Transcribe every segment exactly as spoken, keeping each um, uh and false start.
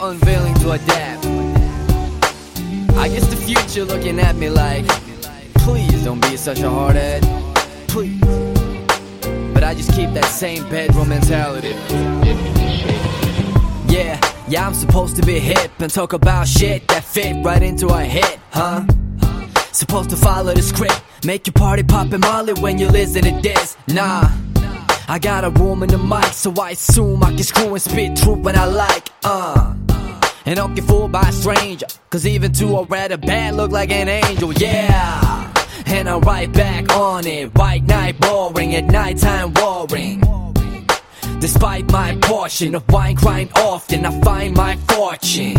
unwilling to adapt. I guess the future looking at me like, please don't be such a hardhead, please. But I just keep that same bedroom mentality. Yeah, yeah, I'm supposed to be hip and talk about shit that fit right into a hit, huh? Supposed to follow the script, make your party poppin' Molly when you listen to this. Nah, I got a room in the mic, so I assume I can screw and spit truth when I like, uh and don't get fooled by a stranger, cause even to a red or bad look like an angel, yeah. And I'm right back on it, white night boring, at nighttime roaring. Despite my portion of wine grind often, I find my fortune.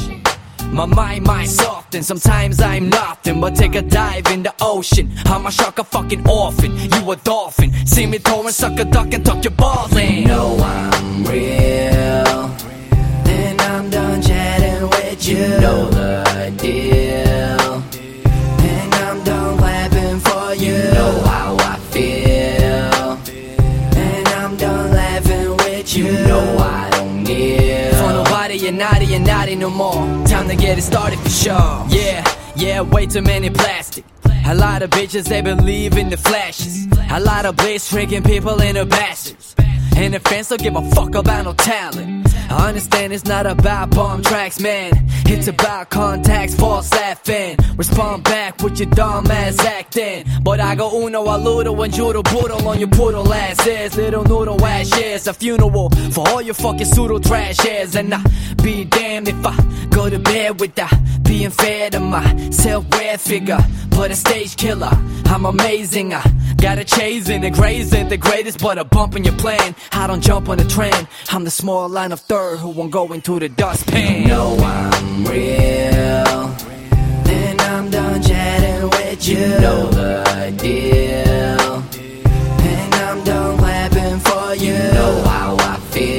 My mind might soften, sometimes I'm nothing but take a dive in the ocean. I'm a shark, a fucking orphan, you a dolphin. See me throwing suck a duck and tuck your balls in. You know I'm real, and I'm done chatting with you. You know the deal, and I'm done clapping for you. You know how I feel, and I'm done laughing with you. You know I don't give for nobody, you're naughty, you're naughty no more. Time to get it started for sure. Yeah, yeah, way too many plastic. A lot of bitches, they believe in the flashes. A lot of bliss tricking people into bastards. And the fans don't give a fuck about no talent. I understand it's not about bomb tracks, man. It's about contacts, false laughing. Respond back with your dumb ass acting. But I go uno a ludo and judo boodle on your poodle asses. Little noodle ashes, a funeral for all your fucking pseudo trash ass. And I be damned if I go to bed without being fair to my self-aware figure. But a stage killer, I'm amazing. I got a chasing the grazing, the greatest, but a bump in your plan. I don't jump on the trend. I'm the small line of third who won't go into the dustpan. You know I'm real, and I'm done chatting with you. You know the deal, and I'm done clapping for you. You know how I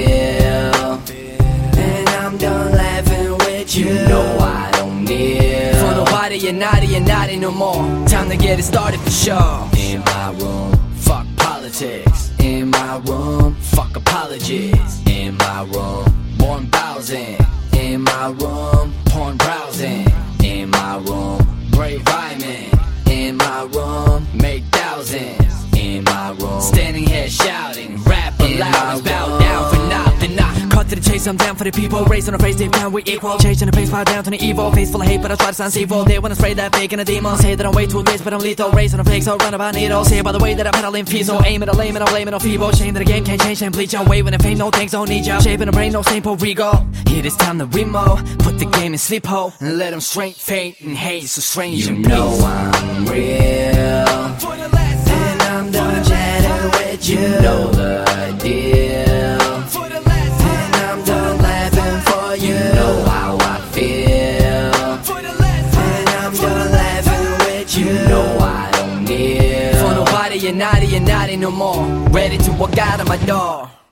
feel, and I'm done laughing with you. You know I don't need for nobody, you're naughty, you're naughty no more. Time to get it started for sure. In my room, fuck politics. In my room, fuck apologies. In my room, born browsing. In my room, porn browsing. In my room, brave rhyming. In my room, make thousands. In my room, standing here shouting, rap aloud, bow down for nothing. I cut to the chase, I'm down for the people. Raised on the face, deep down we equal. Chasing the pace, power down to the evil. Face full of hate, but I try to sound evil. They wanna spray that fake and a demon. Say that I'm way too late, but I'm lethal. Raising the fakes, so run about needles. Say it by the way that I pedal in feet. So aim at a lame and I'm blaming on feeble. Shame that the game can't change and bleach. I'm waving and fame, no thanks, don't need ya. Shaping the brain, no Saint Rigo. Here it's time to remo. Put the game in sleep hole and let them straight faint and hate. So strange, you know I'm real, and I'm done chatting with you. You know the deal, and I'm done laughing for you. You know how I feel, and I'm done laughing with you. You know I don't need for nobody, you're naughty, you're naughty no more. Ready to walk out of my door.